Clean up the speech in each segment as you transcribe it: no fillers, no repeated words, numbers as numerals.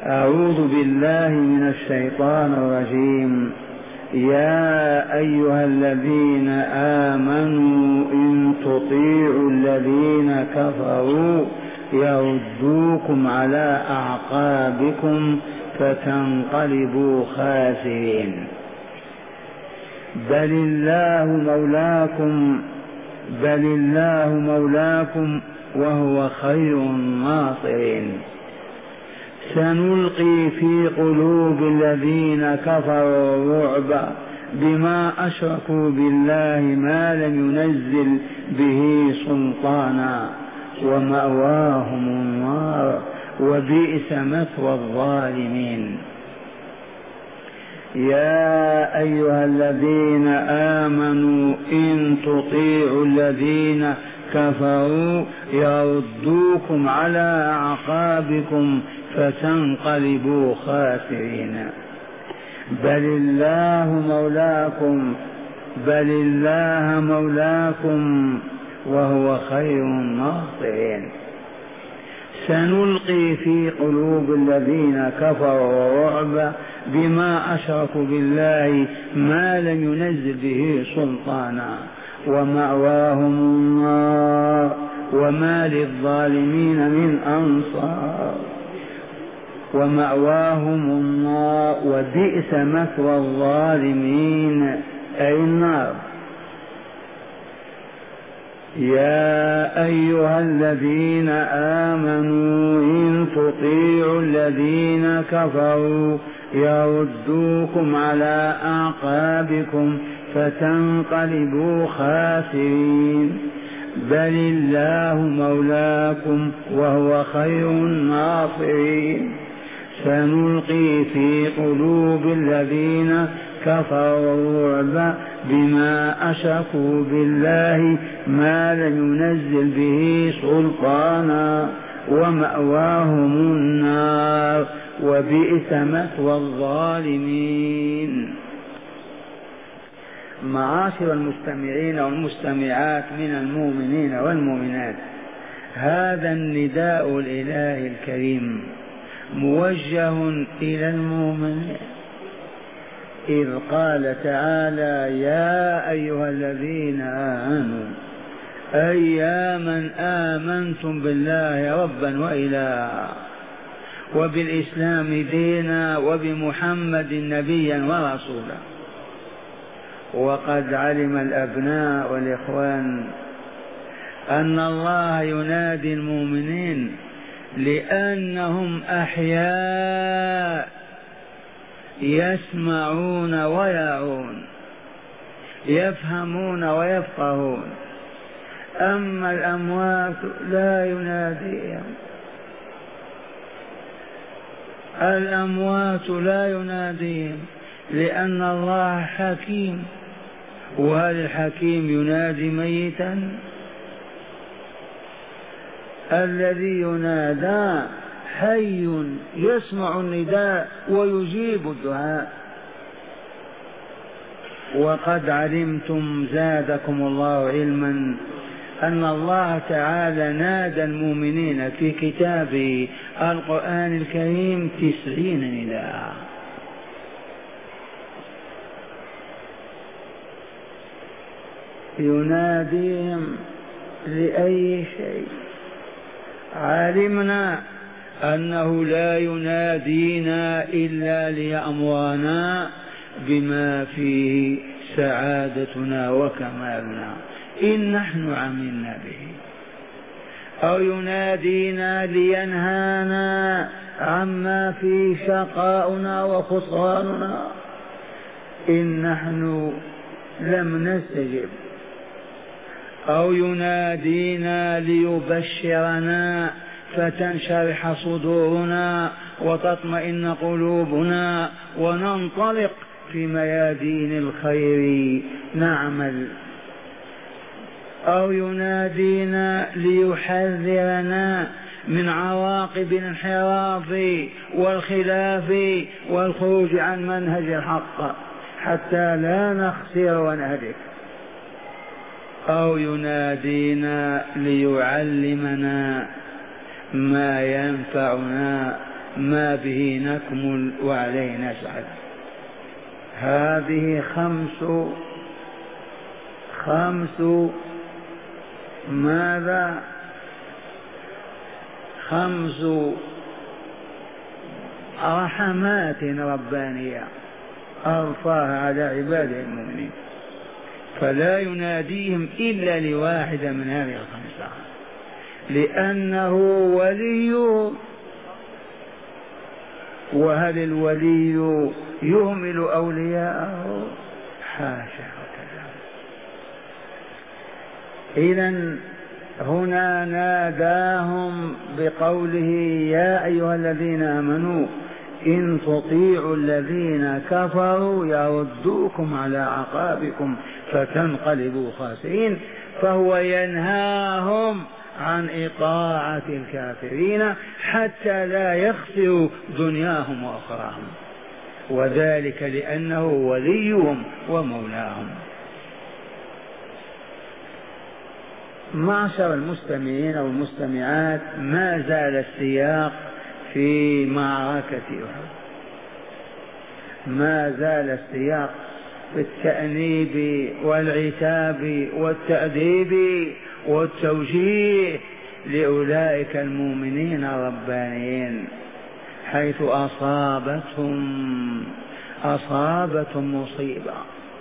أعوذ بالله من الشيطان الرجيم. يا أيها الذين آمنوا إن تطيعوا الذين كفروا يردوكم على أعقابكم فتنقلبوا خاسرين. بل الله مولاكم وهو خير الناصرين. سنلقي في قلوب الذين كفروا الرعب بما أشركوا بالله ما لم ينزل به سلطانا ومأواهم النار وبئس مثوى الظالمين. يا أيها الذين آمنوا إن تطيعوا الذين كفروا يردوكم على أعقابكم فتنقلبوا خاسرين. بل الله مولاكم وهو خير الناصرين. سنلقي في قلوب الذين كفروا الرعب بما أشركوا بالله ما لم ينزل به سلطانا ومأواهم النار وما للظالمين من أنصار. ومأواهم النار وبئس مثوى الظالمين أي النار. يا أيها الذين آمنوا إن تطيعوا الذين كفروا يردوكم على أعقابكم فتنقلبوا خاسرين. بل الله مولاكم وهو خير الناصرين. سنلقي في قلوب الذين كفروا الرعب بما أشركوا بالله ما لم ينزل به سلطانا ومأواهم النار وبئس مثوى الظالمين. معاشر المستمعين والمستمعات من المؤمنين والمؤمنات، هذا النداء الإلهي الكريم موجه إلى المؤمنين، إذ قال تعالى: يا أيها الذين آمنوا، أي يا من آمنتم بالله ربا وإلها وبالإسلام دينا وبمحمد نبيا ورسولا. وقد علم الأبناء والإخوان أن الله ينادي المؤمنين لأنهم أحياء يسمعون ويعون، يفهمون ويفقهون. أما الأموات لا يناديهم، الأموات لا يناديهم، لأن الله حكيم. وهل الحكيم ينادي ميتا؟ الذي ينادى حي يسمع النداء ويجيب الدعاء. وقد علمتم زادكم الله علما أن الله تعالى نادى المؤمنين في كتابه القرآن الكريم 90 نداء. يناديهم لأي شيء؟ علمنا أنه لا ينادينا إلا ليأمرنا بما فيه سعادتنا وكمالنا إن نحن عملنا به، أو ينادينا لينهانا عما فيه شقاؤنا وخسراننا إن نحن لم نستجب، أو ينادينا ليبشرنا فتنشرح صدورنا وتطمئن قلوبنا وننطلق في ميادين الخير نعمل، أو ينادينا ليحذرنا من عواقب الانحراف والخلاف والخروج عن منهج الحق حتى لا نخسر ونهلك، أو ينادينا ليعلمنا ما ينفعنا ما به نكمل وعليه نسعد. هذه خمس ماذا؟ 5 رحمات ربانية أرفاها على عباده المؤمنين، فلا يناديهم إلا لواحدة من هذه 5، لأنه ولي. وهل الولي يهمل أولياءه؟ حاشا وكذا. إذن هنا ناداهم بقوله يا أيها الذين آمنوا إن تطيعوا الذين كفروا يردوكم على أعقابكم فتنقلبوا خاسرين. فهو ينهاهم عن إطاعة الكافرين حتى لا يخسروا دنياهم وأخراهم، وذلك لأنه وليهم ومولاهم. معشر المستمعين أو المستمعات، ما زال السياق في معركة أحد، ما زال السياق في التأنيب والعتاب والتأديب والتوجيه لأولئك المؤمنين الربانيين، حيث أصابتهم مصيبة.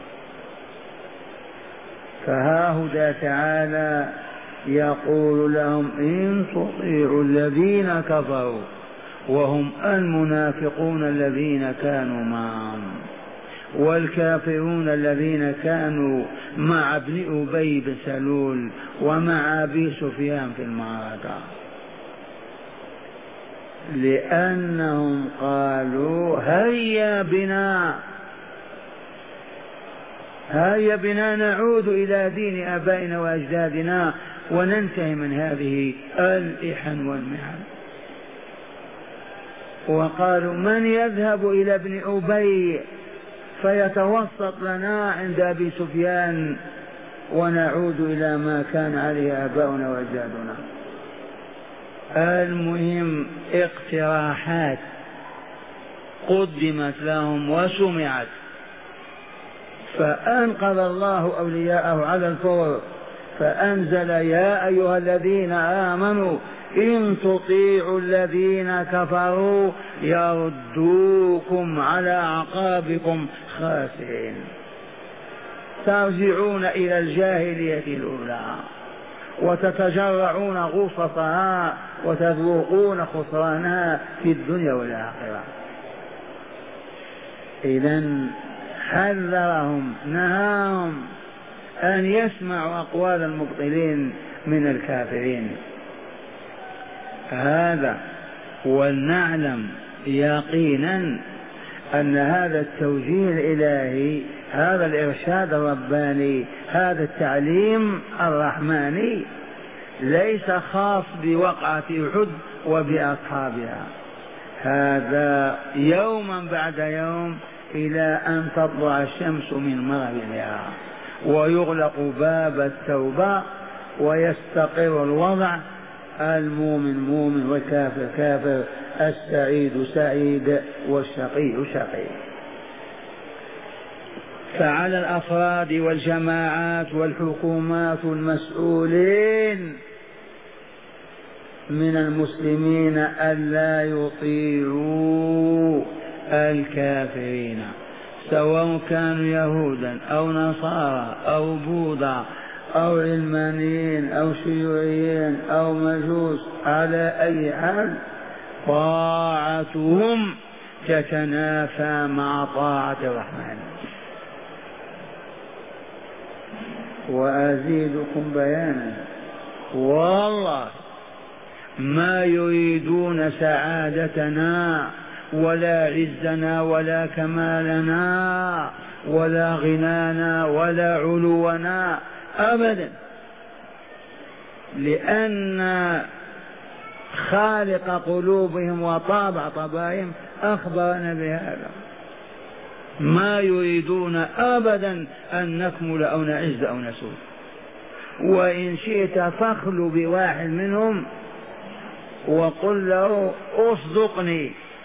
فهاهدى تعالى يقول لهم إن تطيعوا الذين كفروا، وهم المنافقون الذين كانوا معهم والكافرون الذين كانوا مع ابن أبي بن سلول ومع أبي سفيان في المعركة، لأنهم قالوا هيا بنا نعود إلى دين آبائنا وأجدادنا وننتهي من هذه الإحن والمحن. وقالوا من يذهب إلى ابن أبي فيتوسط لنا عند أبي سفيان ونعود إلى ما كان عليه آباؤنا وأجدادنا. المهم اقتراحات قدمت لهم وسمعت، فأنقذ الله أولياءه على الفور فأنزل يا أيها الذين آمنوا إن تطيعوا الذين كفروا يردوكم على أعقابكم خاسرين، ترجعون إلى الجاهلية الأولى وتتجرعون غصصها وتذوقون خسرانها في الدنيا والآخرة. إذن حذرهم نهاهم أن يسمعوا أقوال المبطلين من الكافرين. هذا ولنعلم يقينا أن هذا التوجيه الإلهي، هذا الإرشاد الرباني، هذا التعليم الرحماني ليس خاص بوقعة أحد وبأصحابها، هذا يوما بعد يوم إلى أن تطلع الشمس من مغربها ويغلق باب التوبة ويستقر الوضع، المؤمن مؤمن والكافر كافر، السعيد سعيد والشقي شقي. فعلى الأفراد والجماعات والحكومات المسؤولين من المسلمين ألا يطيعوا الكافرين، سواء كانوا يهودا أو نصارى أو بوذا أو علمانيين أو شيوعيين أو مجوس، على أي حال طاعتهم تتنافى مع طاعة الرحمن. وأزيدكم بيانا، والله ما يريدون سعادتنا ولا عزنا ولا كمالنا ولا غنانا ولا علونا أبدا، لأن خالق قلوبهم وطابع طبائهم أخبرنا بهذا. ما يريدون أبدا أن نكمل أو نعز أو نسود. وإن شئت فاخلو بواحد منهم وقل له أصدقني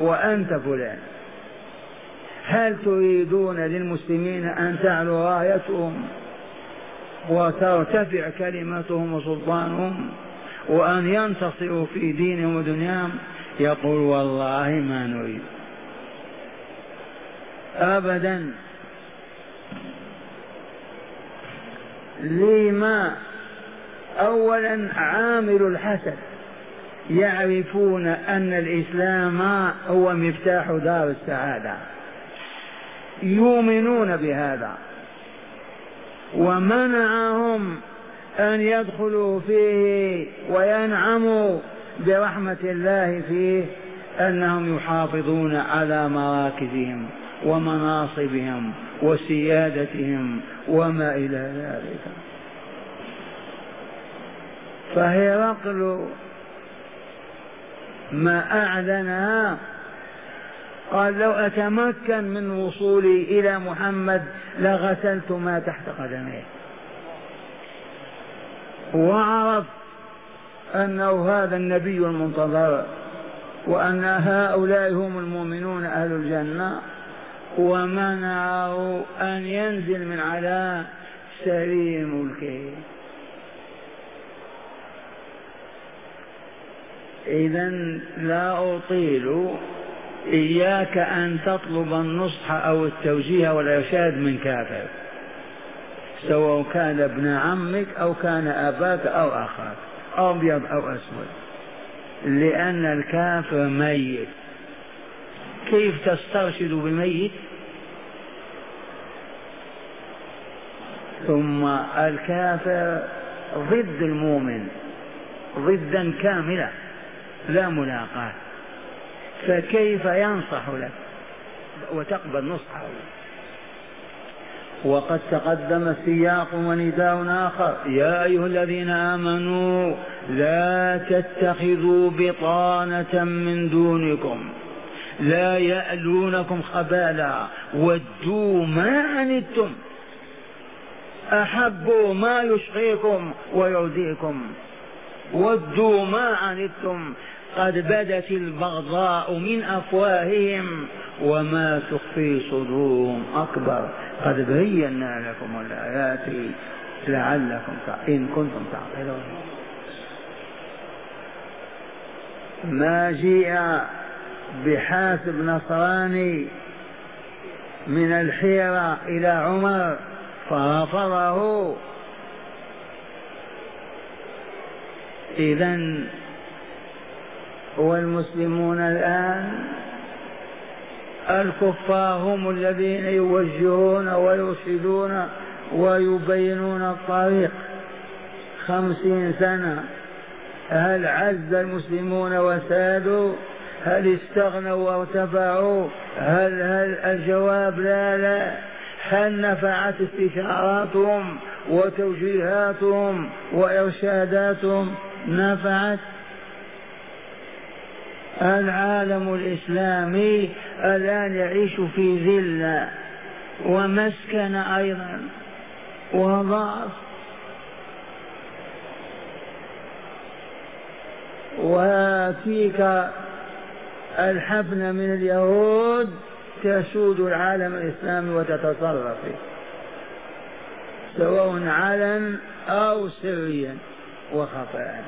وأنت فلان. هل تريدون للمسلمين أن تعلو رايتهم وترتفع كلمتهم وسلطانهم وأن ينتصروا في دينهم ودنياهم؟ يقول والله ما نريد أبدا. لما؟ أولا عامل الحسد، يعرفون أن الإسلام هو مفتاح دار السعادة، يؤمنون بهذا، ومنعهم أن يدخلوا فيه وينعموا برحمة الله فيه أنهم يحافظون على مراكزهم ومناصبهم وسيادتهم وما إلى ذلك. فهرقل ما أعلنها، قال لو أتمكن من وصولي إلى محمد لغسلت ما تحت قدميه، وعرف أنه هذا النبي المنتظر وأن هؤلاء هم المؤمنون أهل الجنة، ومنعه أن ينزل من على سرير ملكه. إذن لا أطيل، إياك أن تطلب النصح أو التوجيه والإرشاد من كافر، سواء كان ابن عمك أو كان أباك أو أخاك، أبيض أو أسود، لأن الكافر ميت. كيف تسترشد بميت؟ ثم الكافر ضد المؤمن ضدا كاملا لا ملاقاة، فكيف ينصح لك وتقبل نصحه؟ وقد تقدم السياق ونداء آخر: يا أيها الذين آمنوا لا تتخذوا بطانة من دونكم لا يألونكم خبالا ودوا ما عنتم، أحبوا ما يشقيكم ويؤذيكم، ودوا ما عنتم قد بدت البغضاء من أفواههم وما تخفي صدورهم أكبر قد بينا لكم الآيات لعلكم إن كنتم تعقلون. ما جيء بحاسب نصراني من الحيرة إلى عمر فرفضه. إذن والمسلمون الآن الكفار هم الذين يوجهون ويرشدون ويبينون الطريق. 50 سنة هل عز المسلمون وسادوا؟ هل استغنوا وارتفعوا؟ هل الجواب لا. هل نفعت استشاراتهم وتوجيهاتهم وإرشاداتهم؟ نفعت؟ العالم الإسلامي الآن يعيش في ذلة ومسكن أيضا وضعف، وفيك الحفنة من اليهود تسود العالم الإسلامي وتتصرف فيه سواء علنا أو سريا وخفاء.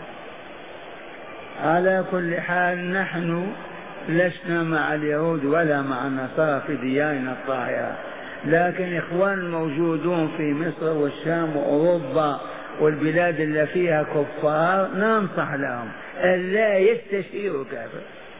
على كل حال نحن لسنا مع اليهود ولا مع النصارى في دياننا الطاهرة، لكن إخوان موجودون في مصر والشام وأوروبا والبلاد اللي فيها كفار ننصح لهم ألا يستشيروا كافر.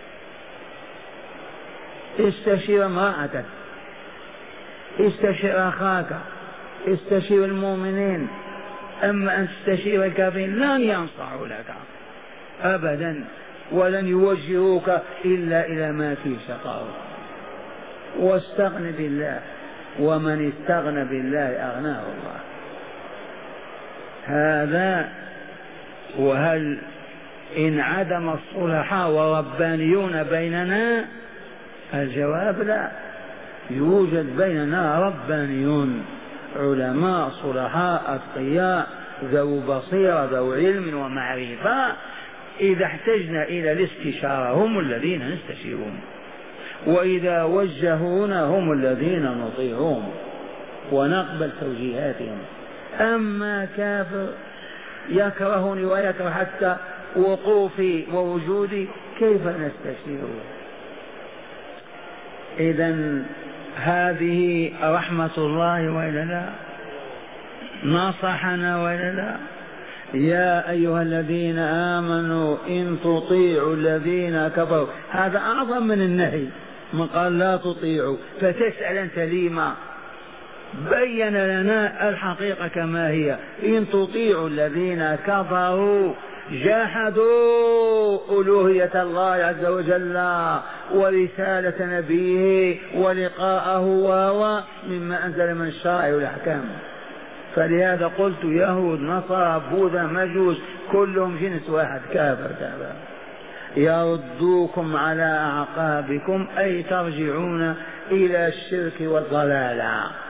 استشير امرأتك، استشير أخاك، استشير المؤمنين، أما أن تستشير الكافرين لن ينصحوا لك أبدا ولن يوجهوك إلا إلى ما فيه شقاء. واستغن بالله، ومن استغنى بالله أغناه الله. هذا. وهل انعدم الصلحاء وربانيون بيننا؟ الجواب لا، يوجد بيننا ربانيون، علماء صلحاء أتقياء ذو بصيرة ذو علم ومعرفة، إذا احتجنا إلى الاستشارة هم الذين نستشيرون. وإذا وجهونا هم الذين نطيعهم ونقبل توجيهاتهم. أما كافر يكرهني ويكره حتى وقوفي ووجودي، كيف نستشيره؟ إذن هذه رحمة الله وإلا لا؟ نصحنا وإلا لا؟ يا أيها الذين آمنوا إن تطيعوا الذين كفروا، هذا أعظم من النهي، من قال لا تطيعوا فتسأل أنت لما؟ بين لنا الحقيقة كما هي. إن تطيعوا الذين كفروا جاحدوا ألوهية الله عز وجل ورسالة نبيه ولقاءه وهو مما أنزل من الشرائع والأحكام. فلهذا قلت يهود نصارى بوذا مجوس كلهم جنس واحد، كافر كافر. يردوكم على أعقابكم أي ترجعون إلى الشرك والضلال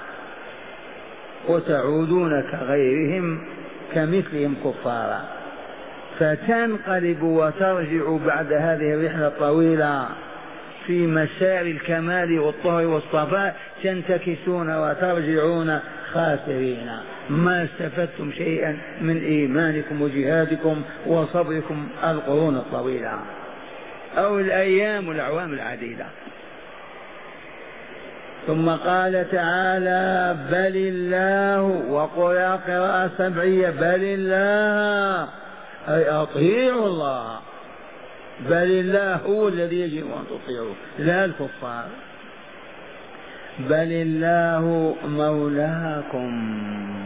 وتعودون كغيرهم كمثلهم كفارا، فتنقلبوا وترجعوا بعد هذه الرحلة الطويلة في مسار الكمال والطهر والصفاء، تنتكسون وترجعون خاسرين، ما استفدتم شيئا من إيمانكم وجهادكم وصبركم القرون الطويلة أو الأيام والأعوام العديدة. ثم قال تعالى بل الله، وقرأ قراءة سبعية بل الله أي أطيعوا الله، بل الله هو الذي يجب أن تطيعوا لا الكفار. بل الله مولاكم،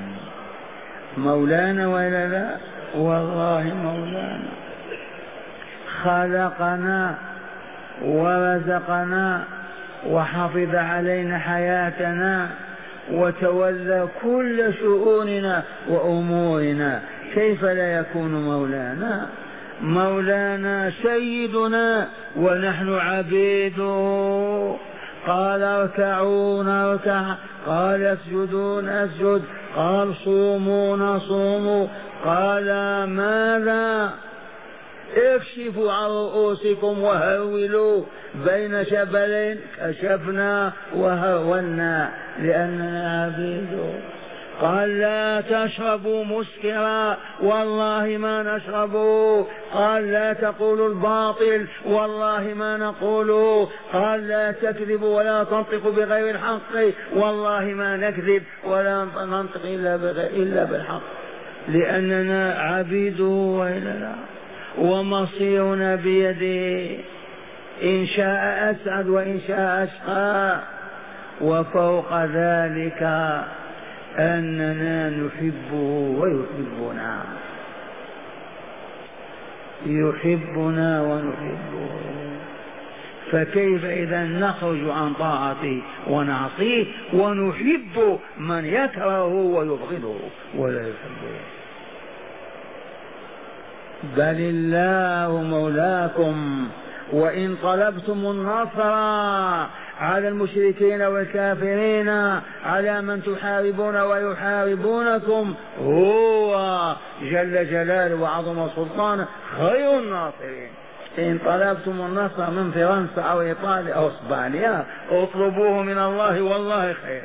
مولانا ولا لا؟ والله مولانا، خلقنا ورزقنا وحفظ علينا حياتنا وتولى كل شؤوننا وأمورنا، كيف لا يكون مولانا؟ مولانا سيدنا ونحن عبيده. قال اركعوا نركع، قال اسجدوا نسجد، قال صوموا نصوم، قال ماذا؟ اكشفوا عن رؤوسكم وهولوا بين جبلين، كشفنا وهولنا لأننا عبيده. قال لا تشربوا مسكرا، والله ما نشربه. قال لا تقولوا الباطل، والله ما نقوله. قال لا تكذبوا ولا تنطقوا بغير الحق، والله ما نكذب ولا ننطق إلا بالحق، لأننا عبيده وإلا لا، ومصيرنا بيده، إن شاء أسعد وإن شاء أشقى. وفوق ذلك أننا نحبه ويحبنا، يحبنا ونحبه، فكيف إذا نخرج عن طاعته ونعصيه ونحب من يكرهه ويبغضه ولا يحبه؟ بل الله مولاكم، وإن طلبتم النصر على المشركين والكافرين، على من تحاربون ويحاربونكم، هو جل جلاله وعظم سلطانه خير الناصرين. إن طلبتم النصر من فرنسا أو إيطاليا أو إسبانيا اطلبوه من الله، والله خير.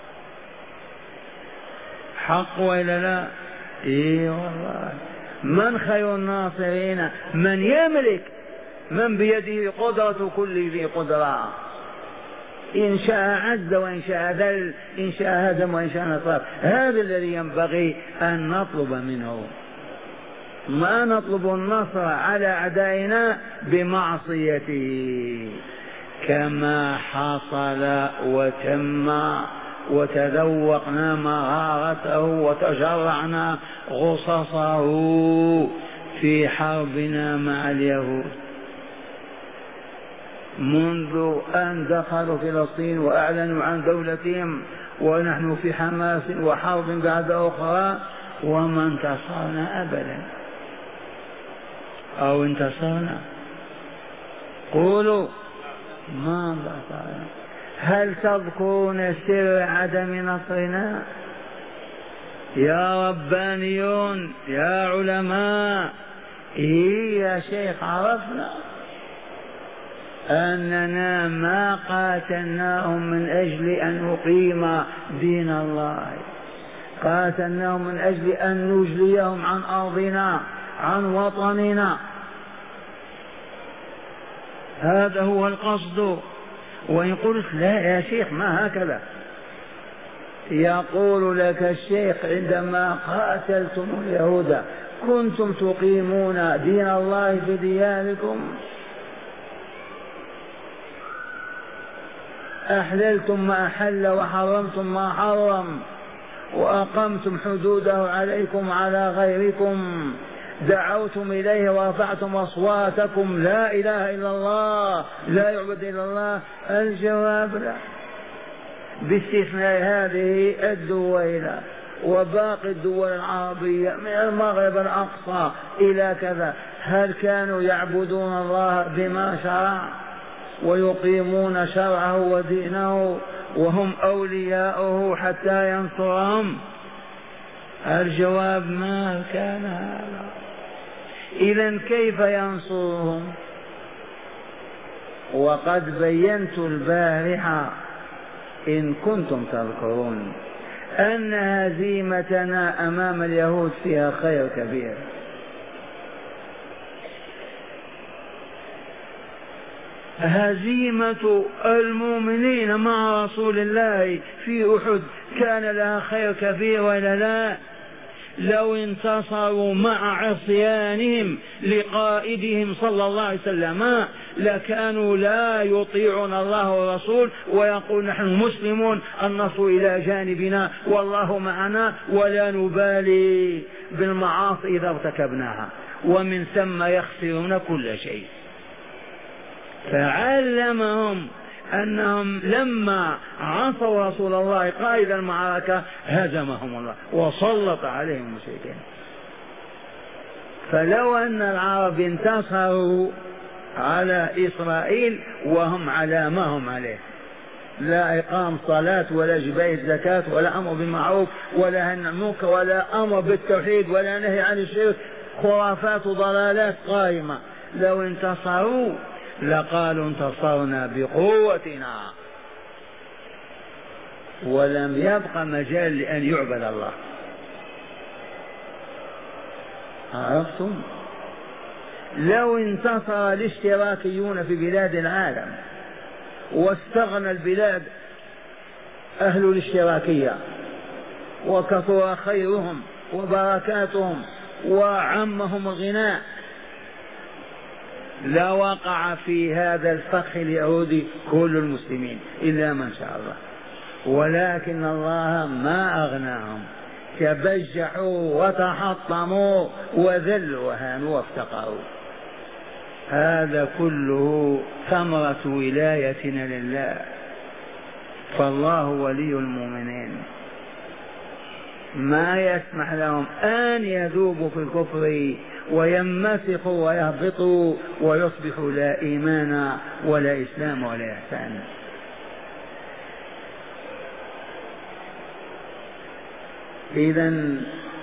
حق وإلا لا؟ إيه والله. من خير الناصرين؟ من يملك، من بيده قدرة كل ذي قدرة، إن شاء عز وإن شاء ذل، إن شاء هزم وإن شاء نصر. هذا الذي ينبغي أن نطلب منه، ما نطلب النصر على أعدائنا بمعصيته، كما حصل وتم وتذوقنا مرارته وتجرعنا غصصه في حربنا مع اليهود منذ أن دخلوا فلسطين وأعلنوا عن دولتهم، ونحن في حماس وحرب بعد أخرى، وما انتصرنا أبدا. أو انتصرنا؟ قولوا ما انتصرنا. هل تذكرون سر عدم نصرنا؟ يا ربانيون يا علماء، إيه يا شيخ عرفنا. أننا ما قاتلناهم من أجل أن نقيم دين الله، قاتلناهم من أجل أن نجليهم عن أرضنا عن وطننا، هذا هو القصد. وإن قلت لا يا شيخ ما هكذا، يقول لك الشيخ عندما قاتلتم اليهود كنتم تقيمون دين الله في دياركم، أحللتم ما أحل وحرمتم ما حرم، وأقمتم حدوده عليكم على غيركم، دعوتم إليه ورفعتم أصواتكم لا إله إلا الله لا يعبد إلا الله. الجواب لا، باستثناء هذه الدول وباقي الدول العربية من المغرب الأقصى إلى كذا، هل كانوا يعبدون الله بما شرع ويقيمون شرعه ودينه وهم أولياؤه حتى ينصرهم؟ الجواب ما كان هذا. إذن كيف ينصرهم؟ وقد بينت البارحة إن كنتم تذكرون أن هزيمتنا أمام اليهود فيها خير كبير. هزيمة المؤمنين مع رسول الله في أحد كان لها خير كبير ولا لا؟ لو انتصروا مع عصيانهم لقائدهم صلى الله عليه وسلم لكانوا لا يطيعون الله والرسول ويقول نحن مسلمون النصر إلى جانبنا والله معنا ولا نبالي بالمعاصي إذا ارتكبناها، ومن ثم يخسرون كل شيء. فعلمهم أنهم لما عصوا رسول الله قائد المعركة هزمهم الله وسلط عليهم المشركين. فلو أن العرب انتصروا على إسرائيل وهم على ما هم عليه، لا إقام صلاة ولا جباية زكاة ولا أمر بالمعروف ولا نهي عن المنكر ولا أمر بالتوحيد ولا نهي عن الشرك، خرافات وضلالات قائمة، لو انتصروا لقالوا انتصرنا بقوتنا ولم يبق مجال لأن يعبد الله. عرفتم؟ لو انتصر الاشتراكيون في بلاد العالم واستغنى البلاد أهل الاشتراكية وكثر خيرهم وبركاتهم وعمهم الغناء، لا وقع في هذا الفخ اليهودي كل المسلمين إلا من شاء الله، ولكن الله ما أغناهم، تبجحوا وتحطموا وذلوا وهانوا وافتقروا. هذا كله ثمرة ولايتنا لله، فالله ولي المؤمنين، ما يسمح لهم أن يذوبوا في الكفر وينمسخوا ويهبطوا ويصبحوا لا إيمان ولا إسلام ولا إحسان. إذن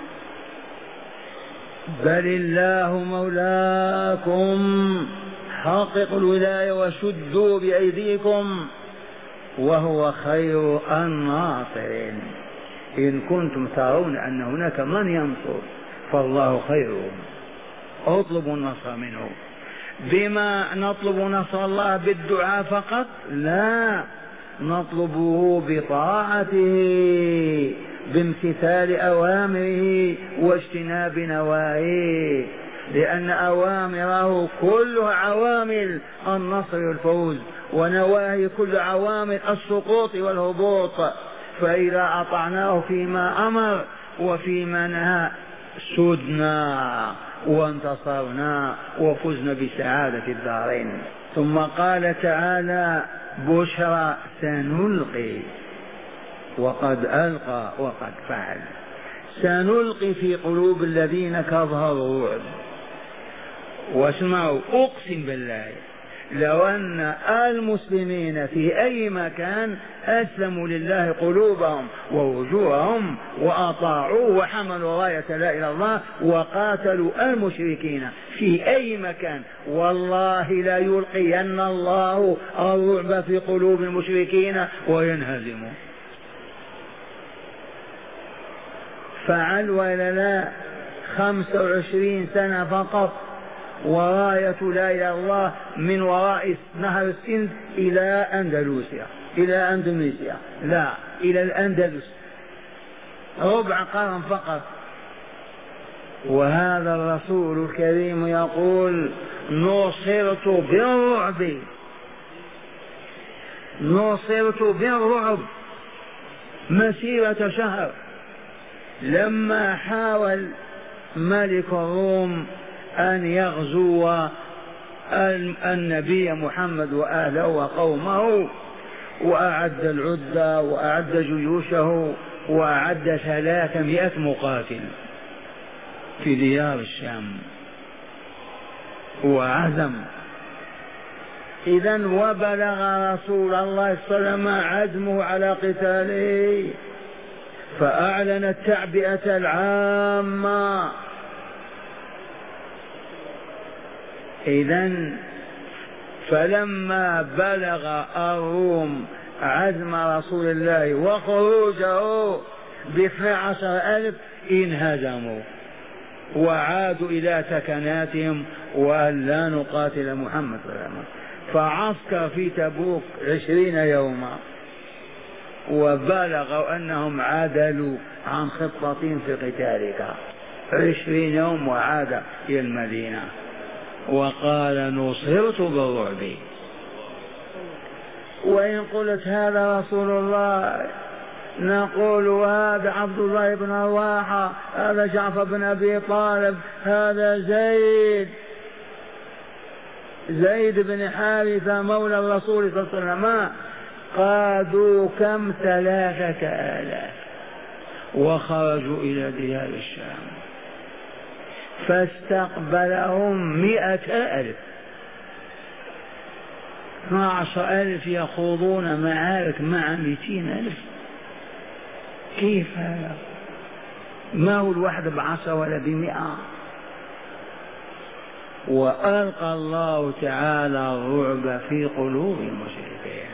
بل الله مولاكم، حققوا الولاية وشدوا بأيديكم وهو خير الناصرين. إن كنتم ترون أن هناك من ينصر فالله خيرهم، اطلبوا النصر منه. بما نطلب نصر الله بالدعاء فقط؟ لا، نطلبه بطاعته بامتثال أوامره واجتناب نواهيه، لأن أوامره كلها عوامل النصر والفوز ونواهي كل عوامل السقوط والهبوط. فإذا أطعناه فيما أمر وفيما نهى سدنا وانتصرنا وفزنا بسعادة الدارين. ثم قال تعالى بشرى سنلقي، وقد ألقى وقد فعل. سنلقي في قلوب الذين كفروا الرعب. واسمعوا، أقسم بالله لو أن المسلمين في أي مكان أسلموا لله قلوبهم ووجوههم وأطاعوا وحملوا راية لا إله إلا الله وقاتلوا المشركين في أي مكان، والله لا يلقين الله الرعب في قلوب المشركين وينهزموا. فعل ولا لا؟ 25 سنة فقط وراية لا إله إلا الله من وراء نهر السند إلى أندلسيا، إلى أندونيسيا، لا إلى الأندلس، ربع قرن فقط. وهذا الرسول الكريم يقول نصرت بالرعب، نصرت بالرعب مسيرة شهر. لما حاول ملك الروم أن يغزو النبي محمد وأهله وقومه وأعد العدة وأعد جيوشه وأعد 300 مقاتل في ديار الشام وعزم، إذن وبلغ رسول الله صلى الله عليه وسلم عزمه على قتاله فأعلن التعبئة العامة. إذن فلما بلغ الروم عزم رسول الله وخروجه ب12,000 انهزموا وعادوا إلى سكناتهم وأن لا نقاتل محمد صلى الله عليه وسلم. فعسكر في تبوك 20 يوما وبلغوا أنهم عدلوا عن خطتهم في قتالك. 20 يوم وعاد إلى المدينة وقال نصرت بالرعب. وإن قلت هذا رسول الله نقول هذا عبد الله بن رواحة، هذا جعفر بن أبي طالب، هذا زيد بن حارثة مولى الرسول صلى الله عليه وسلم، قادوا كم 3,000 وخرجوا إلى ديار الشام فاستقبلهم 100,000. 12,000 يخوضون معارك مع 200,000. كيف هذا؟ ما هو الواحد ب10 ولا ب100. وألقى الله تعالى الرعب في قلوب المشركين.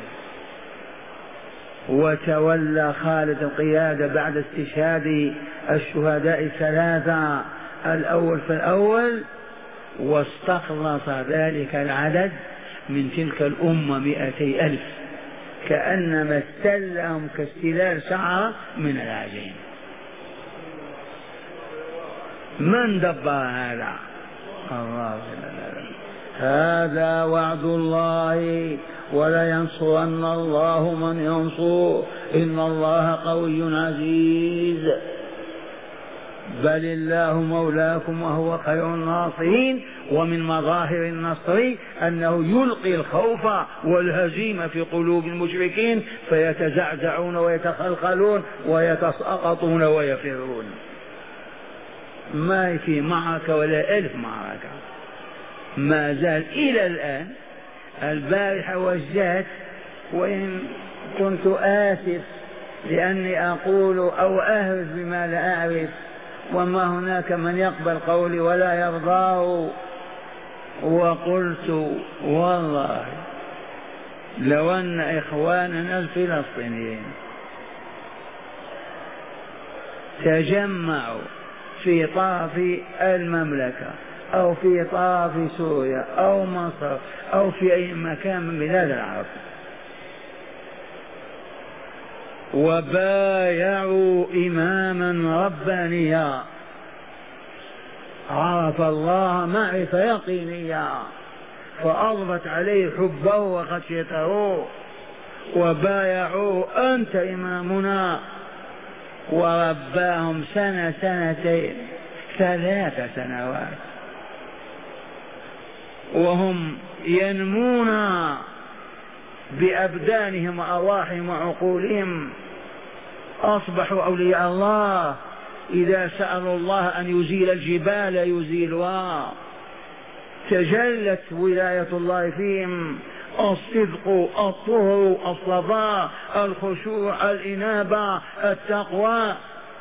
وتولى خالد القيادة بعد استشهاد الشهداء 3 الأول في الأول، واستخلص ذلك العدد من تلك الأمة 200,000 كأنما استلهم كاستلال شعرة من العجين. من دبر هذا؟ الله. هذا وعد الله ولا ينصرن الله من ينصر إن الله قوي عزيز. بل الله مولاكم وهو خير الناصرين. ومن مظاهر النصر أنه يلقي الخوف والهزيمة في قلوب المشركين فيتزعزعون ويتخلخلون ويتساقطون ويفرون. ما في معركة ولا 1000 معركة، ما زال إلى الآن. البارحة وجهت، وإن كنت آسف لأني أقول أو أهرس بما لا أعرف، وما هناك من يقبل قولي ولا يرضاه، وقلت والله لو أن إخواننا الفلسطينيين تجمعوا في طرف المملكة أو في طرف سوريا أو مصر أو في أي مكان من بلاد العرب وبايعوا إماما ربانيا عرف الله معرفة يقينية فأضفت عليه حبه وخشيته وبايعوا أنت إمامنا، ورباهم سنة 2 3 سنوات وهم ينمون بأبدانهم وأرواحهم وعقولهم، أصبحوا أولياء الله. إذا سألوا الله أن يزيل الجبال يزيلها، تجلت ولاية الله فيهم، الصدق، الطهر، الصفاء، الخشوع، الإنابة، التقوى.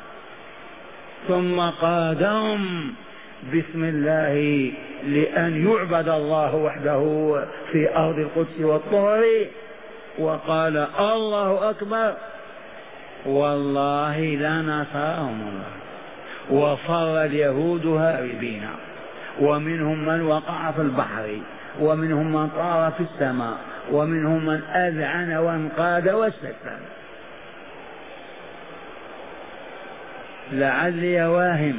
ثم قادهم بسم الله لأن يعبد الله وحده في أرض القدس والطهر، وقال الله أكبر، والله لنصرهم الله. وفر اليهود هاربين، ومنهم من وقع في البحر، ومنهم من طار في السماء، ومنهم من أذعن وانقاد واستسلم. لعلي واهم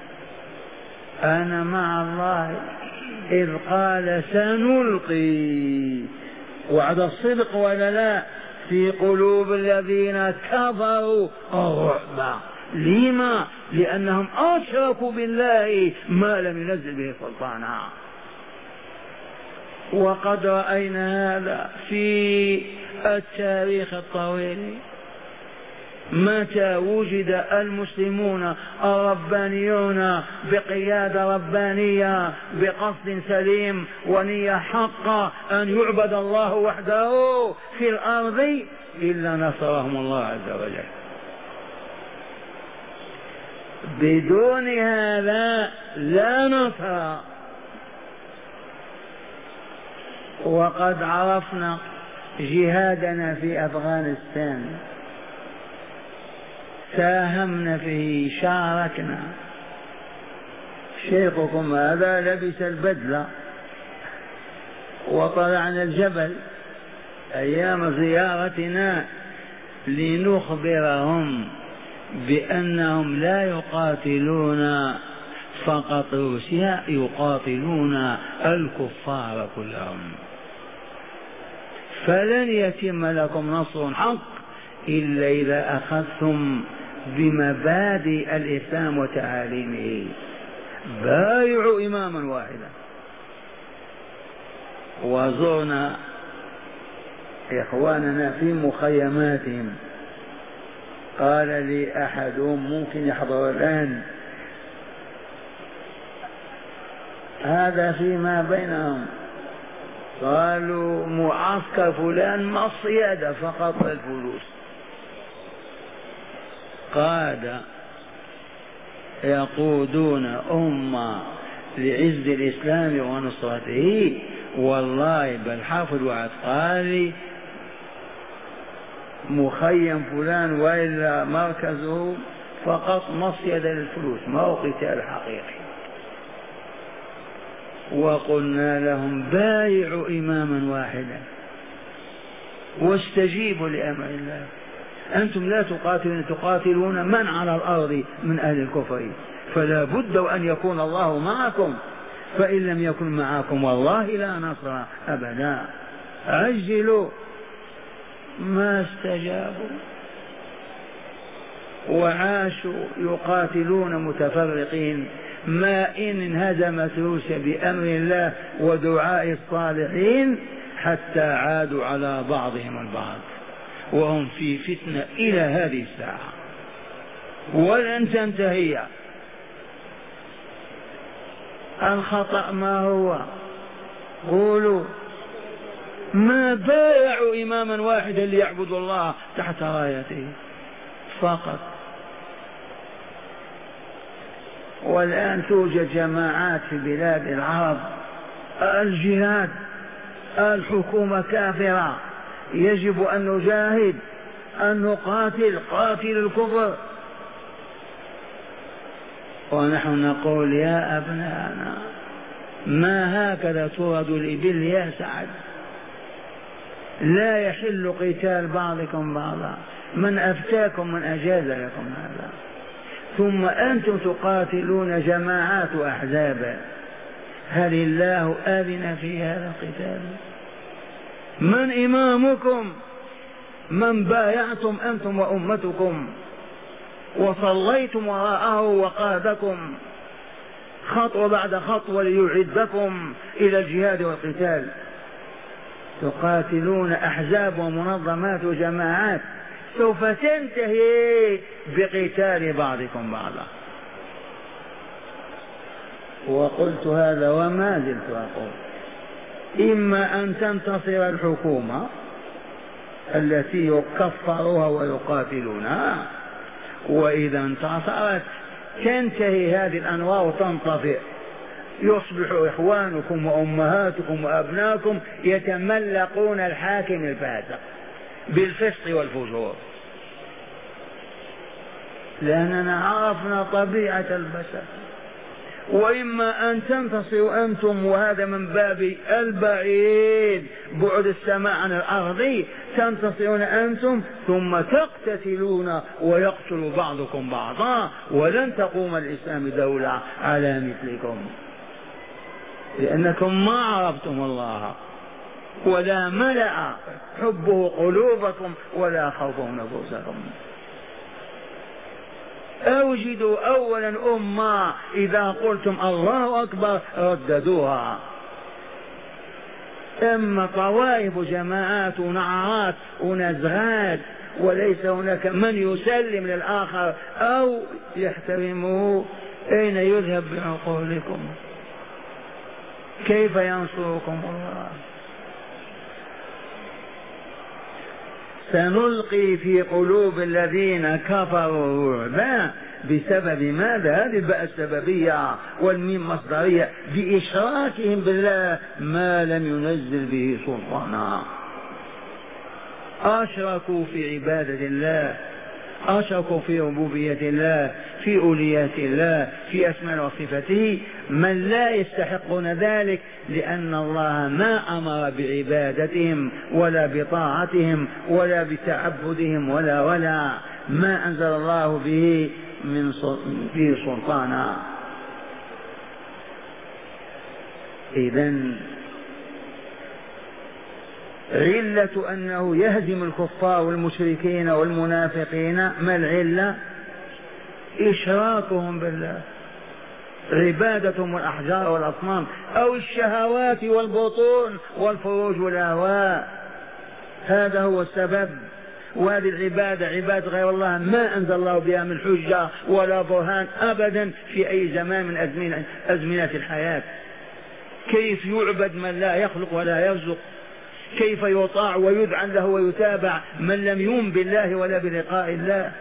أنا مع الله إذ قال سنلقي، وعد الصدق ولا لا، في قلوب الذين كفروا الرعب. لما؟ لأنهم أشركوا بالله ما لم ينزل به سلطانا. وقد رأينا هذا في التاريخ الطويل. متى وجد المسلمون الربانيون بقيادة ربانية بقصد سليم ونية حقة أن يعبد الله وحده في الأرض إلا نصرهم الله عز وجل. بدون هذا لا نصر. وقد عرفنا جهادنا في أفغانستان، ساهمنا فيه، شاركنا. شيخكم هذا لبس البدلة وطلعنا الجبل أيام زيارتنا لنخبرهم بأنهم لا يقاتلون فقط روسيا، يقاتلون الكفار كلهم. فلن يتم لكم نصر حق إلا إذا أخذتم بمبادئ الإسلام وتعاليمه. بايعوا إماما واحدا. وزرنا إخواننا في مخيماتهم، قال لي أحدهم ممكن يحضر الآن، هذا فيما بينهم، قالوا معسكر فلان مصيدة فقط للفلوس، قادة يقودون أمة لعز الإسلام ونصرته. والله بل حافظ وعد، قال لي مخيم فلان وإلا مركزه فقط مصيدة للفلوس، ما هو قتال حقيقي. وقلنا لهم بايعوا إماما واحدا واستجيبوا لأمر الله. أنتم لا تقاتلون من على الأرض من أهل الكفر، فلا بد أن يكون الله معكم، فإن لم يكن معكم والله لا نصر أبدا. عجلوا، ما استجابوا وعاشوا يقاتلون متفرقين، ما إن انهزمت روسيا بأمر الله ودعاء الصالحين حتى عادوا على بعضهم البعض، وهم في فتنة إلى هذه الساعة ولن تنتهي. الخطأ ما هو؟ قولوا ما بايعوا إماما واحدا ليعبدوا الله تحت رايته فقط. والآن توجد جماعات في بلاد العرب، الجهاد، الحكومة كافرة، يجب أن نجاهد، أن نقاتل، قاتل الكفر. ونحن نقول يا أبناءنا ما هكذا ترد الإبل يا سعد، لا يحل قتال بعضكم بعضا، من أفتاكم من أجاز لكم هذا؟ ثم أنتم تقاتلون جماعات وأحزاب، هل الله آذن في هذا القتال؟ من إمامكم؟ من بايعتم أنتم وأمتكم وصليتم وراءه وقادكم خطوة بعد خطوة ليعدكم إلى الجهاد والقتال؟ تقاتلون أحزاب ومنظمات وجماعات سوف تنتهي بقتال بعضكم بعضا. وقلت هذا وما زلت أقول: إما أن تنتصر الحكومة التي يكفرها ويقاتلونها، وإذا انتصرت تنتهي هذه الأنوار وتنطفئ، يصبح إخوانكم وأمهاتكم وأبناكم يتملقون الحاكم الفاسق بالفسق والفجور، لأننا عرفنا طبيعة البشر. وإما أن تنتصروا أنتم، وهذا من باب البعيد بعد السماء عن الأرض، تنتصرون أنتم ثم تقتتلون ويقتل بعضكم بعضا، ولن تقوم الإسلام دولة على مثلكم، لأنكم ما عرفتم الله ولا ملأ حبه قلوبكم ولا خوفه نفوسكم. أوجدوا أولا أمة إذا قلتم الله أكبر رددوها، أما طوائف جماعات ونعرات ونزغات وليس هناك من يسلم للآخر أو يحترمه، أين يذهب بعقولكم؟ كيف ينصركم الله؟ سنلقي في قلوب الذين كفروا الرعب بسبب ماذا؟ هذه الباء السببية والميم مصدرية، بإشراكهم بالله ما لم ينزل به سلطانا. أشركوا في عبادة الله، أشركوا في ربوبية الله، في أوليات الله، في أسماء وصفاته، من لا يستحقون ذلك، لأن الله ما أمر بعبادتهم ولا بطاعتهم ولا بتعبدهم ولا ما أنزل الله به من سلطانا. إذن علة أنه يهزم الكفار والمشركين والمنافقين، ما العلة؟ إشراكهم بالله، عبادتهم الأحجار والأصنام أو الشهوات والبطون والفروج والأهواء، هذا هو السبب. وهذه العبادة عبادة غير الله ما أنزل الله بها من حجة ولا برهان أبدا في أي زمان من أزمنة الحياة. كيف يعبد من لا يخلق ولا يرزق؟ كيف يطاع ويذعن له ويتابع من لم يؤمن بالله ولا بلقاء الله؟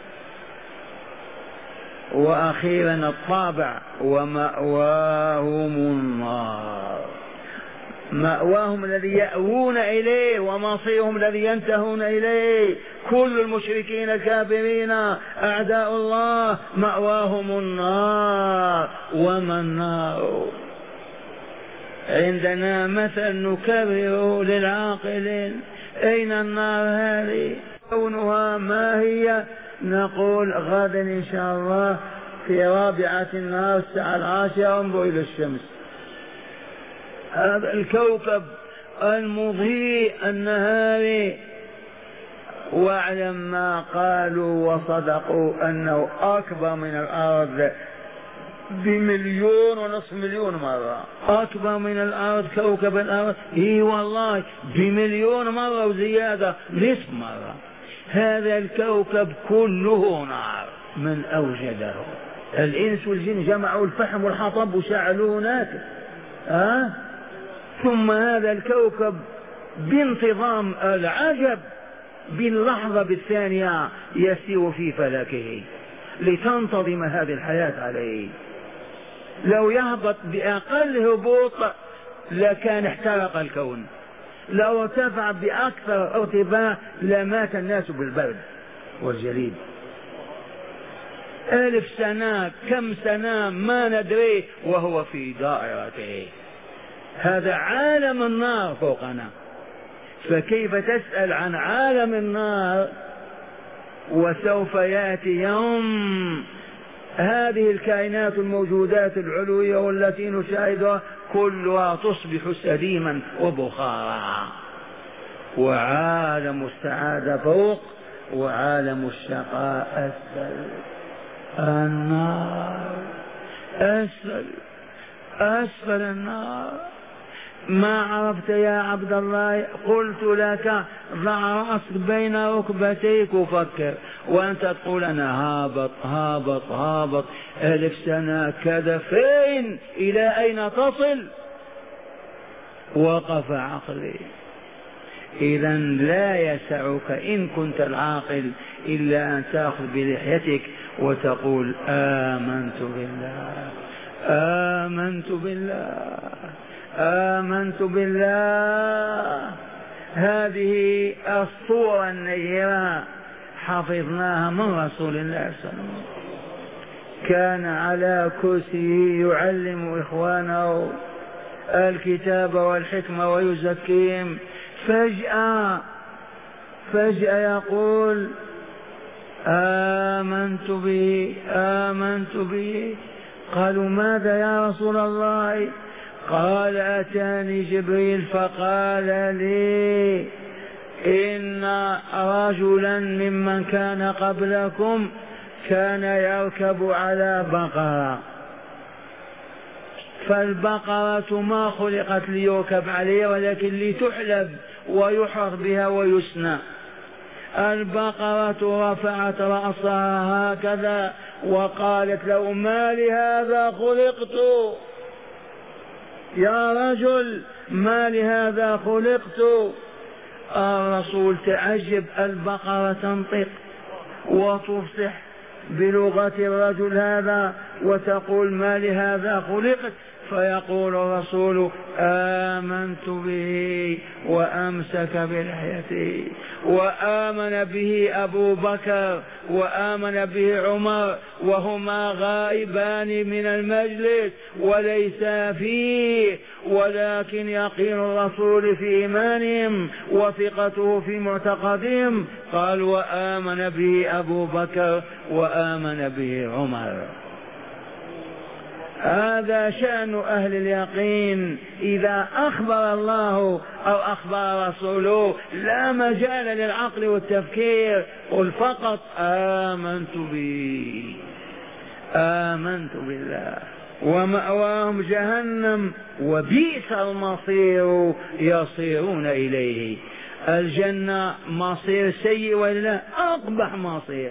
وأخيرا الطابع: ومأواهم النار، مأواهم الذي يأوون إليه ومصيرهم الذي ينتهون إليه. كل المشركين الكافرين أعداء الله مأواهم النار. وما النار؟ عندنا مثل نكرره للعاقلين: أين النار هذه؟ كونها ما هي؟ نقول غدا إن شاء الله في رابعة النهار الساعة 10 انظر إلى الشمس، هذا الكوكب المضيء النهاري، واعلم ما قالوا وصدقوا أنه أكبر من الأرض ب1.5 مليون مرة، أكبر من الأرض كوكب الأرض، والله ب1,000,000 مرة وزيادة، نصف مرة. هذا الكوكب كله نار، من أوجده؟ الإنس والجن جمعوا الفحم والحطب وشعلوه هناك، ثم هذا الكوكب بانتظام العجب باللحظة بالثانية يسير في فلكه لتنتظم هذه الحياة عليه. لو يهبط بأقل هبوط لكان احترق الكون، لو ارتفع بأكثر ارتفاع لمات الناس بالبرد والجليد. 1000 سنة كم سنة ما ندري وهو في دائرته. هذا عالم النار فوقنا، فكيف تسأل عن عالم النار؟ وسوف يأتي يوم هذه الكائنات الموجودات العلوية والتي نشاهدها كلها تصبح سديما وبخارا، وعالم السعادة فوق وعالم الشقاء أسفل. النار أسفل النار. ما عرفت يا عبد الله؟ قلت لك ضع رأسك بين ركبتيك وفكر، وأنت تقول أنا هابط هابط هابط 1000 سنة كذا، فين إلى أين تصل؟ وقف عقلي. إذا لا يسعك إن كنت العاقل إلا أن تأخذ بلحيتك وتقول آمنت بالله آمنت بالله آمنت بالله. هذه الصورة النيرة حفظناها من رسول الله صلى الله عليه وسلم، كان على كرسيه يعلم إخوانه الكتاب والحكمة ويزكيهم، فجأة يقول آمنت به آمنت به. قالوا ماذا يا رسول الله؟ قال أتاني جبريل فقال لي إن رجلا ممن كان قبلكم كان يركب على بقرة، فالبقرة ما خلقت ليركب عليها ولكن لتحلب ويحر بها ويسنى. البقرة رفعت رأسها هكذا وقالت له ما لهذا خلقت يا رجل، ما لهذا خلقت؟ الرسول تعجب، البقرة تنطق وتفصح بلغة الرجل هذا وتقول ما لهذا خلقت؟ فيقول الرسول آمنت به وأمسك بلحيته. وآمن به أبو بكر وآمن به عمر وهما غائبان من المجلس وليس فيه، ولكن يقين الرسول في إيمانهم وثقته في معتقدهم. قال وآمن به أبو بكر وآمن به عمر. هذا شأن أهل اليقين، إذا أخبر الله أو أخبر رسوله لا مجال للعقل والتفكير، قل فقط آمنت به آمنت بالله. ومأواهم جهنم وبئس المصير يصيرون إليه. الجنة مصير سيء ولا أقبح مصير،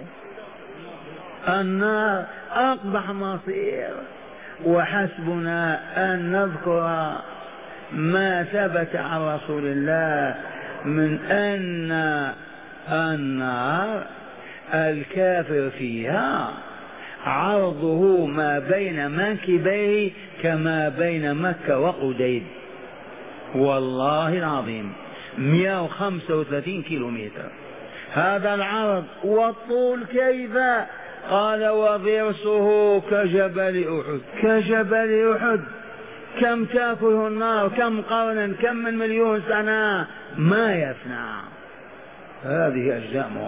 النار أقبح مصير. وحسبنا أن نذكر ما ثبت عن رسول الله من أن النار الكافر فيها عرضه ما بين منكبيه كما بين مكة وقديد، والله العظيم 135 كيلومتر هذا العرض. والطول كيف؟ قال وضرسه كجبل أحد. كجبل أحد كم تأكله النار، كم قرنا، كم من مليون سنة ما يفنى. هذه أجسامهم.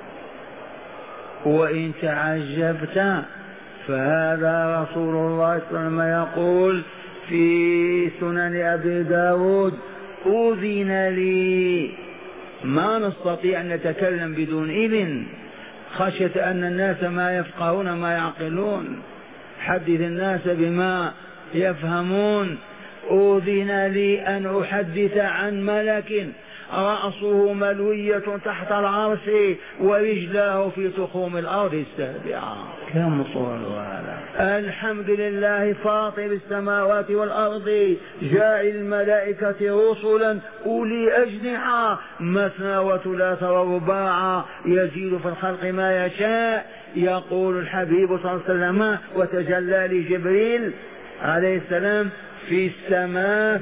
وإن تعجبت فهذا رسول الله صلى الله عليه وسلم يقول في سنن أبي داود أذن لي، ما نستطيع أن نتكلم بدون إذن خشية أن الناس ما يفقهون ما يعقلون، حدث الناس بما يفهمون. أذن لي أن أحدث عن ملك رأسه ملوية تحت العرش ورجلاه في تخوم الأرض السابعة. كم صور هذا! الحمد لله فاطر السماوات والأرض جاعل الملائكة رسلا أولي أجنحة مثنى وثلاث ورباع يزيد في الخلق ما يشاء. يقول الحبيب صلى الله عليه وسلم وتجلى لجبريل عليه السلام في السماء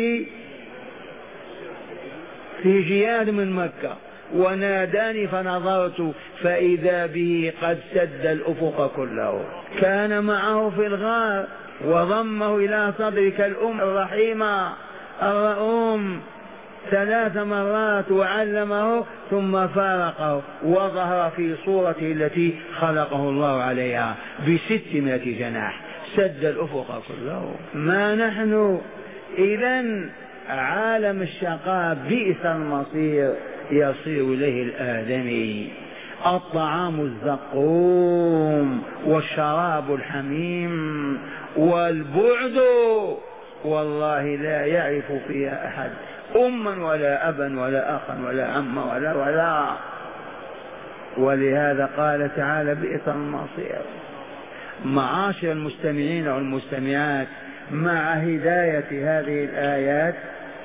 في جياد من مكة وناداني فنظرت فإذا به قد سد الأفق كله. كان معه في الغار وضمه إلى صدرك الأم الرحيمة الرؤوم 3 مرات وعلمه ثم فارقه وظهر في صورته التي خلقه الله عليها ب600 جناح، سد الأفق كله. ما نحن إذن عالم الشقاء بئس المصير يصير إليه الآدمي. الطعام الزقوم والشراب الحميم والبعد والله لا يعرف فيها أحد أما ولا أبا ولا أخا ولا عما ولا ولهذا قال تعالى بئس المصير. معاشر المستمعين والمستمعات، مع هداية هذه الآيات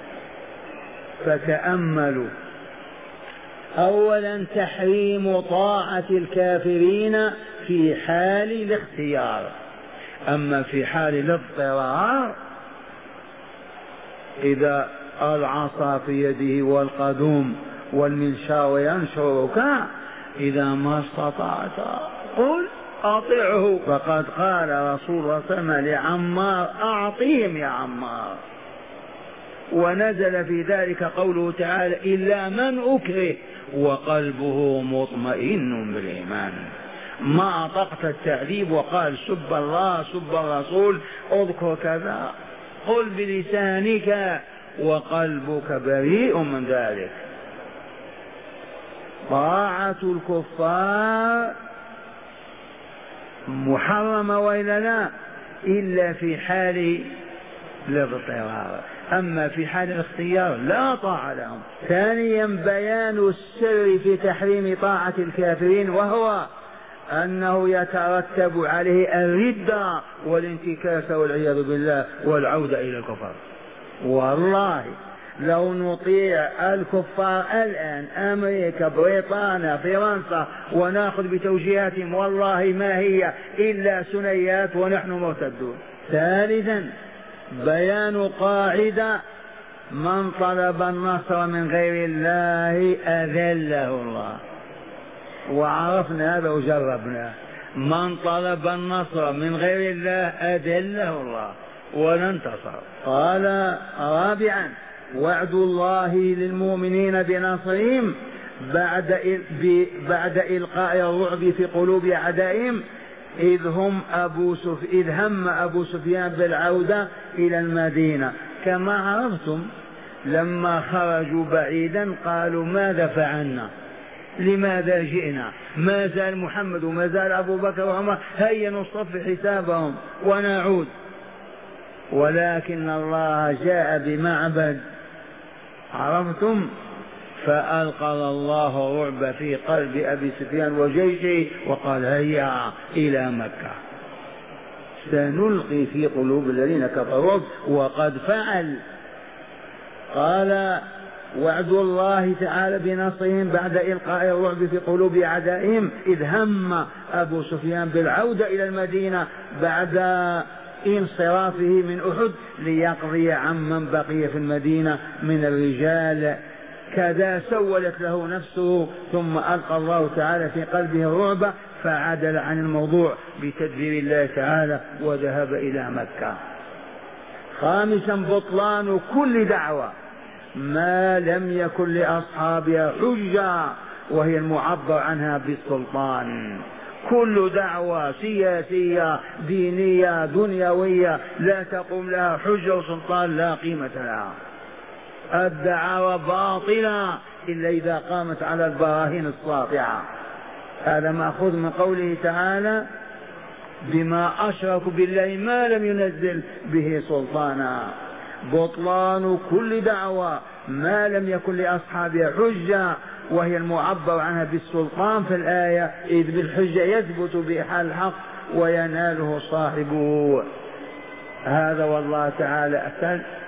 فتأملوا: أولا تحريم طاعة الكافرين في حال الاختيار، أما في حال الاضطرار إذا العصا في يده والقدوم والمنشار ينشرك إذا ما استطعت قل أطعه، فقد قال رسول الله صلى الله عليه وسلم لعمار: أعطيهم يا عمار. ونزل في ذلك قوله تعالى: إلا من أكره وقلبه مطمئن بالإيمان. ما أطقت التعذيب وقال سب الله سب الرسول اذكر كذا، قل بلسانك وقلبك بريء من ذلك. طاعة الكفار محرمة وإلا لا؟ إلا في حال الاضطرار، أما في حال الاختيار لا طاعة لهم. ثانيا بيان السر في تحريم طاعة الكافرين، وهو أنه يترتب عليه الردة والانتكاس والعياذ بالله والعودة إلى الكفر. والله لو نطيع الكفار الآن، أمريكا بريطانيا فرنسا، ونأخذ بتوجيهاتهم، والله ما هي إلا ثنيات ونحن مرتدون. ثالثا بيان قاعدة: من طلب النصر من غير الله أذله الله. وعرفنا هذا وجربناه، من طلب النصر من غير الله أذله الله ولا انتصر. قال رابعا: وعد الله للمؤمنين بنصرهم بعد إلقاء الرعب في قلوب أعدائهم، إذ هم أبو سفيان بالعودة إلى المدينة. كما عرفتم لما خرجوا بعيدا قالوا: ماذا فعلنا؟ لماذا جئنا؟ ما زال محمد وما زال أبو بكر وعمر، هيا نصف حسابهم ونعود. ولكن الله جاء بمعبد، عرفتم، فألقى الله الرعب في قلب أبي سفيان وجيشه وقال: هيا إلى مكة، سنلقي في قلوب الذين كفروا، وقد فعل. قال: وعد الله تعالى بنصرهم بعد إلقاء الرعب في قلوب أعدائهم، إذ هم أبو سفيان بالعودة إلى المدينة بعد انصرافه من أحد ليقضي عمن بقي في المدينة من الرجال. كذا سولت له نفسه، ثم ألقى الله تعالى في قلبه الرعب فعدل عن الموضوع بتدبير الله تعالى وذهب إلى مكة. خامسا بطلان كل دعوة ما لم يكن لأصحابها حجة، وهي المعبر عنها بالسلطان. كل دعوة سياسية دينية دنيوية لا تقوم لها حجة وسلطان لا قيمة لها. الدعوة باطلة إلا إذا قامت على البراهين الساطعة. هذا مأخوذ من قوله تعالى: بما أشركوا بالله ما لم ينزل به سلطانا. بطلان كل دعوة ما لم يكن لأصحابها حجة، وهي المعبر عنها بالسلطان في الآية، إذ بالحجة يثبت بحال الحق ويناله صاحبه. هذا والله تعالى أسأل